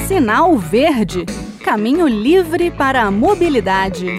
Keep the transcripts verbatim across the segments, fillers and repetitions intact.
Sinal Verde, caminho livre para a mobilidade.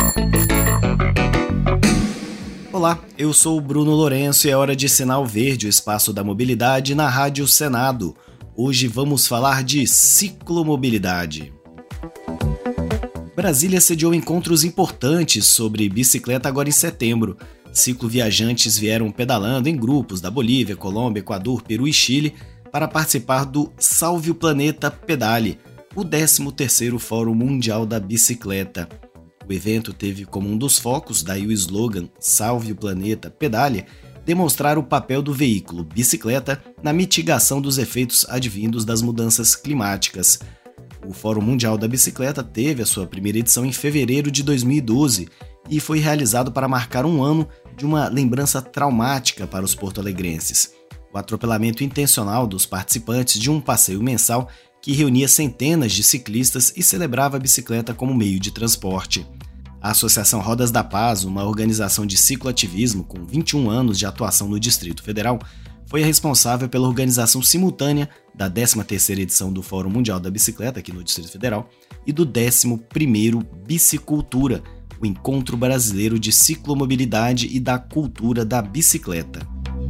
Olá, eu sou o Bruno Lourenço e é hora de Sinal Verde, o espaço da mobilidade na Rádio Senado. Hoje vamos falar de ciclomobilidade. Brasília sediou encontros importantes sobre bicicleta agora em setembro. Cicloviajantes vieram pedalando em grupos da Bolívia, Colômbia, Equador, Peru e Chile para participar do Salve o Planeta Pedale, o décimo terceiro Fórum Mundial da Bicicleta. O evento teve como um dos focos, daí o slogan Salve o Planeta Pedale, demonstrar o papel do veículo bicicleta na mitigação dos efeitos advindos das mudanças climáticas. O Fórum Mundial da Bicicleta teve a sua primeira edição em fevereiro de dois mil e doze e foi realizado para marcar um ano de uma lembrança traumática para os porto-alegrenses: o atropelamento intencional dos participantes de um passeio mensal que reunia centenas de ciclistas e celebrava a bicicleta como meio de transporte. A Associação Rodas da Paz, uma organização de cicloativismo com vinte e um anos de atuação no Distrito Federal, foi a responsável pela organização simultânea da décima terceira edição do Fórum Mundial da Bicicleta aqui no Distrito Federal e do décimo primeiro Bicicultura, o encontro brasileiro de ciclomobilidade e da cultura da bicicleta.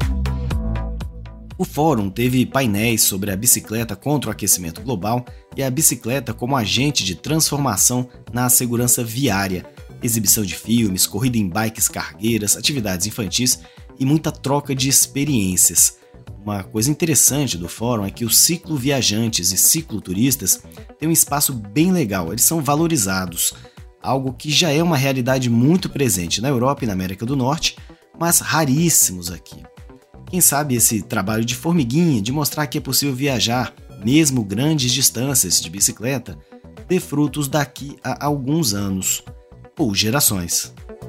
O fórum teve painéis sobre a bicicleta contra o aquecimento global e a bicicleta como agente de transformação na segurança viária, exibição de filmes, corrida em bikes cargueiras, atividades infantis e muita troca de experiências. Uma coisa interessante do fórum é que os cicloviajantes e cicloturistas têm um espaço bem legal, eles são valorizados, algo que já é uma realidade muito presente na Europa e na América do Norte, mas raríssimos aqui. Quem sabe esse trabalho de formiguinha de mostrar que é possível viajar, mesmo grandes distâncias de bicicleta, dê frutos daqui a alguns anos, ou gerações.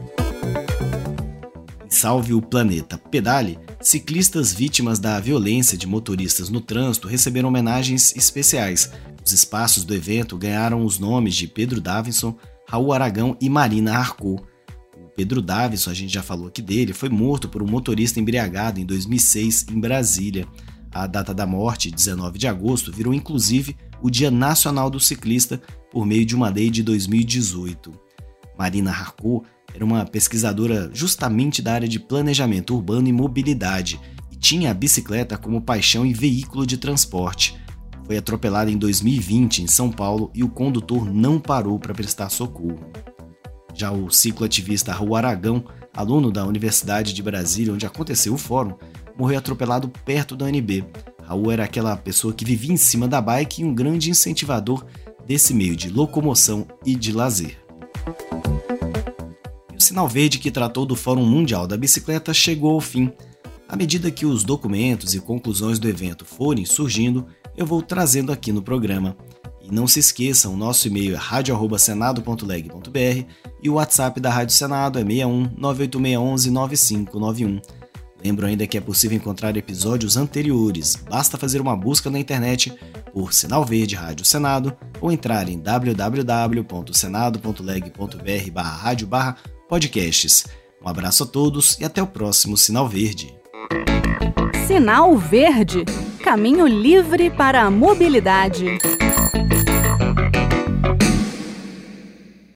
Em Salve o Planeta Pedale, ciclistas vítimas da violência de motoristas no trânsito receberam homenagens especiais. Os espaços do evento ganharam os nomes de Pedro Davidson, Raul Aragão e Marina Arcô. Pedro Davidson, a gente já falou aqui dele, foi morto por um motorista embriagado em dois mil e seis em Brasília. A data da morte, dezenove de agosto, virou inclusive o Dia Nacional do Ciclista por meio de uma lei de dois mil e dezoito. Marina Arcô era uma pesquisadora justamente da área de planejamento urbano e mobilidade e tinha a bicicleta como paixão e veículo de transporte. Foi atropelada em dois mil e vinte em São Paulo e o condutor não parou para prestar socorro. Já o cicloativista Raul Aragão, aluno da Universidade de Brasília, onde aconteceu o fórum, morreu atropelado perto da U N B. Raul era aquela pessoa que vivia em cima da bike e um grande incentivador desse meio de locomoção e de lazer. E o Sinal Verde, que tratou do Fórum Mundial da Bicicleta, chegou ao fim. À medida que os documentos e conclusões do evento forem surgindo, eu vou trazendo aqui no programa. E não se esqueçam, o nosso e-mail é radio arroba senado ponto leg ponto br e o WhatsApp da Rádio Senado é seis um nove oito seis um um nove cinco nove um. Lembro ainda que é possível encontrar episódios anteriores, basta fazer uma busca na internet por Sinal Verde Rádio Senado ou entrar em w w w ponto senado ponto leg ponto br barra rádio barra podcasts. Um abraço a todos e até o próximo Sinal Verde. Sinal Verde, caminho livre para a mobilidade.